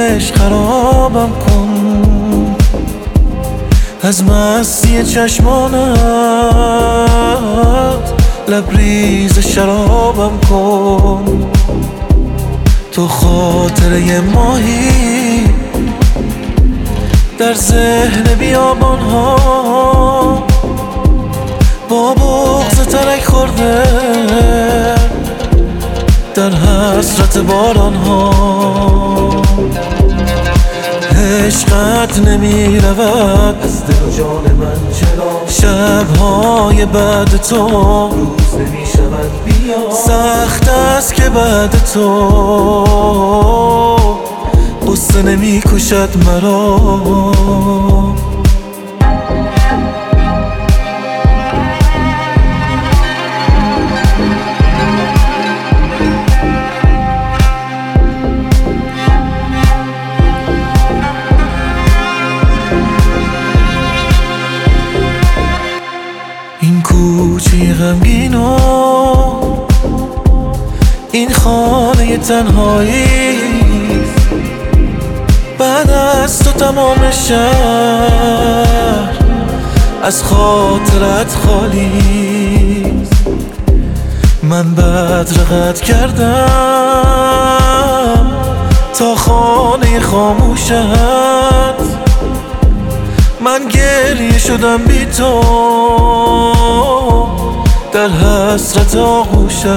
عشق خرابم کن، از مستی چشمانت لبریز شرابم کن. تو خاطره ماهی در ذهن بیابان ها، با بغض ترک خورده در حسرت باران ها. عشقت نمی رود از دل و جان من، چرا شبهای بعد تو روز نمی شود بیا. سخت است که بعد تو غصه نمی کشد مرا. این کوچه غمگین و این خانه تنهایی، بعد از تو تمام شهر از خاطرت خالی. من بدرقت کردم تا خانه خاموشت، من گریه شدم بی تو در حسرت آغوشت.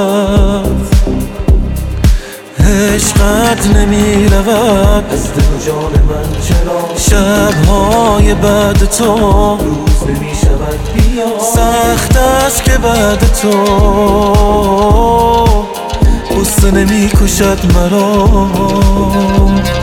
عشقت نمی رود از دل و جان من، چرا شبهای بعد تو روز نمی شود بیا. سخت است که بعد تو غصه نمی کشد مرا.